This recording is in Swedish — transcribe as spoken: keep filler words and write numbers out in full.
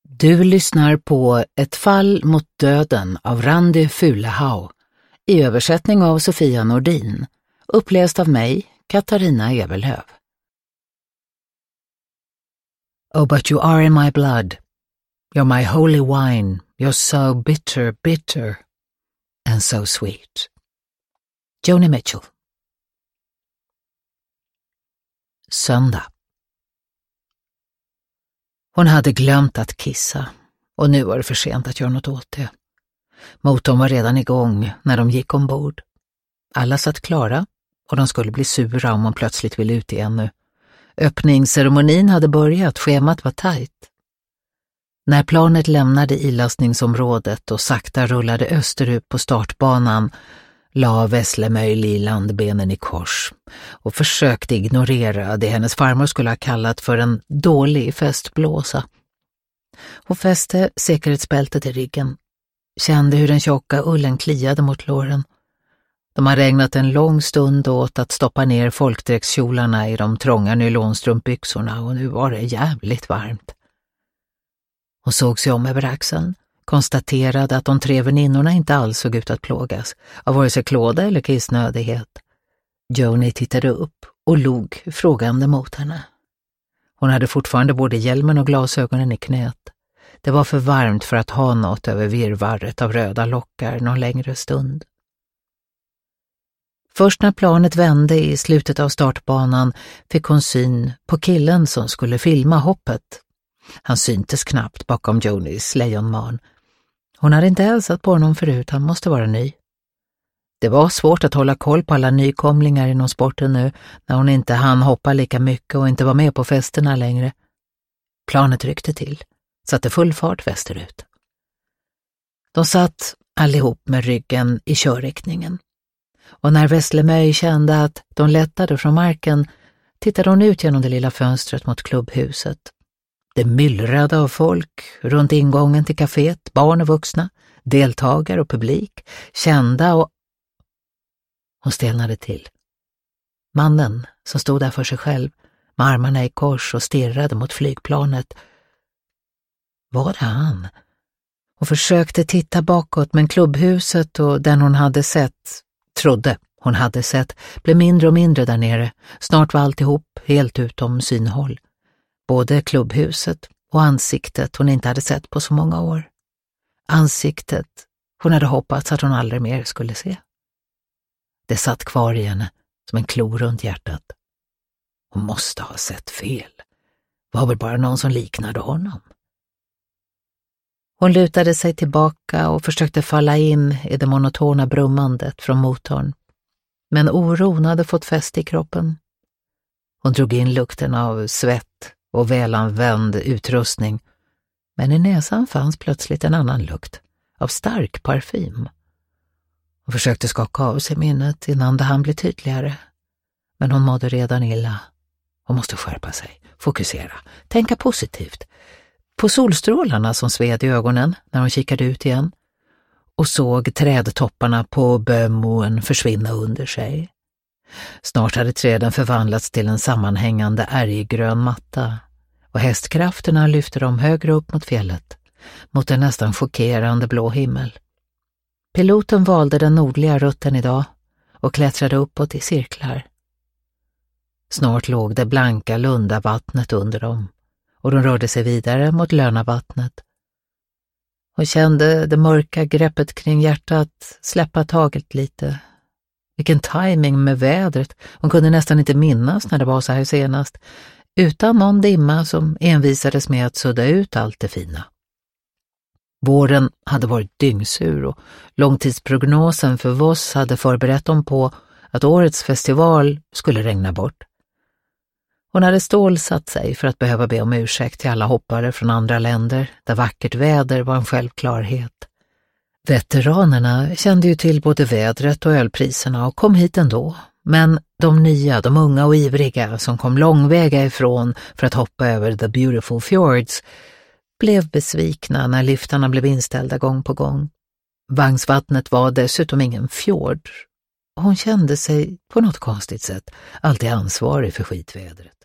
Du lyssnar på Ett fall mot döden av Randi Fulehaug i översättning av Sofia Nordin, uppläst av mig, Katarina Evelöv. Oh, but you are in my blood. You're my holy wine. You're so bitter, bitter, and so sweet. Joni Mitchell. Söndag. Hon hade glömt att kissa och nu var det för sent att göra något åt det. Motorn var redan igång när de gick ombord. Alla satt klara och de skulle bli sura om hon plötsligt ville ut igen nu. Öppningsceremonin hade börjat, schemat var tajt. När planet lämnade ilastningsområdet och sakta rullade österut på startbanan la Veslemöj Liland benen i kors och försökte ignorera det hennes farmor skulle ha kallat för en dålig festblåsa. Hon fäste säkerhetsbältet i ryggen, kände hur den tjocka ullen kliade mot låren. De hade ägnat en lång stund åt att stoppa ner folkdräktskjolarna i de trånga nylonstrumpbyxorna och nu var det jävligt varmt. Hon såg sig om över axeln, konstaterade att de tre väninnorna inte alls såg ut att plågas av vare sig klåda eller kissnödighet. Joni tittade upp och log frågande mot henne. Hon hade fortfarande både hjälmen och glasögonen i knät. Det var för varmt för att ha något över virrvarret av röda lockar någon längre stund. Först när planet vände i slutet av startbanan fick hon syn på killen som skulle filma hoppet. Han syntes knappt bakom Jonis lejonman. Hon hade inte hälsat på honom förut, han måste vara ny. Det var svårt att hålla koll på alla nykomlingar inom sporten nu när hon inte hann hoppa lika mycket och inte var med på festerna längre. Planet ryckte till, satte full fart västerut. De satt allihop med ryggen i körriktningen. Och när Veslemöj kände att de lättade från marken tittade hon ut genom det lilla fönstret mot klubbhuset. Det myllrade av folk runt ingången till kaféet, barn och vuxna, deltagare och publik, kända och... Hon stelnade till. Mannen som stod där för sig själv, med armarna i kors och stirrade mot flygplanet. Var det han? Hon försökte titta bakåt, men klubbhuset och den hon hade sett, trodde hon hade sett, blev mindre och mindre där nere. Snart var alltihop helt utom synhåll. Både klubbhuset och ansiktet hon inte hade sett på så många år. Ansiktet hon hade hoppats att hon aldrig mer skulle se. Det satt kvar i henne som en klo runt hjärtat. Hon måste ha sett fel. Var väl bara någon som liknade honom. Hon lutade sig tillbaka och försökte falla in i det monotona brummandet från motorn. Men oron hade fått fäste i kroppen. Hon drog in lukten av svett och välanvänd utrustning, men i näsan fanns plötsligt en annan lukt, av stark parfym. Hon försökte skaka av sig minnet innan det hann bli tydligare, men hon mådde redan illa. Hon måste skärpa sig, fokusera, tänka positivt. På solstrålarna som sved i ögonen när hon kikade ut igen och såg trädtopparna på Bömoen försvinna under sig. Snart hade träden förvandlats till en sammanhängande ärggrön matta och hästkrafterna lyfte dem högre upp mot fjället, mot en nästan chockerande blå himmel. Piloten valde den nordliga rutten idag och klättrade uppåt i cirklar. Snart låg det blanka Lundavattnet under dem och de rörde sig vidare mot Lönavattnet. Hon kände det mörka greppet kring hjärtat släppa taget lite. Vilken timing med vädret. Hon kunde nästan inte minnas när det var så här senast. Utan någon dimma som envisades med att sudda ut allt det fina. Våren hade varit dyngsur och långtidsprognosen för Voss hade förberett dem på att årets festival skulle regna bort. Hon hade stålsatt sig för att behöva be om ursäkt till alla hoppare från andra länder där vackert väder var en självklarhet. Veteranerna kände ju till både vädret och ölpriserna och kom hit ändå. Men de nya, de unga och ivriga som kom långväga ifrån för att hoppa över the beautiful fjords blev besvikna när liftarna blev inställda gång på gång. Vagnsvattnet var dessutom ingen fjord. Hon kände sig på något konstigt sätt alltid ansvarig för skitvädret.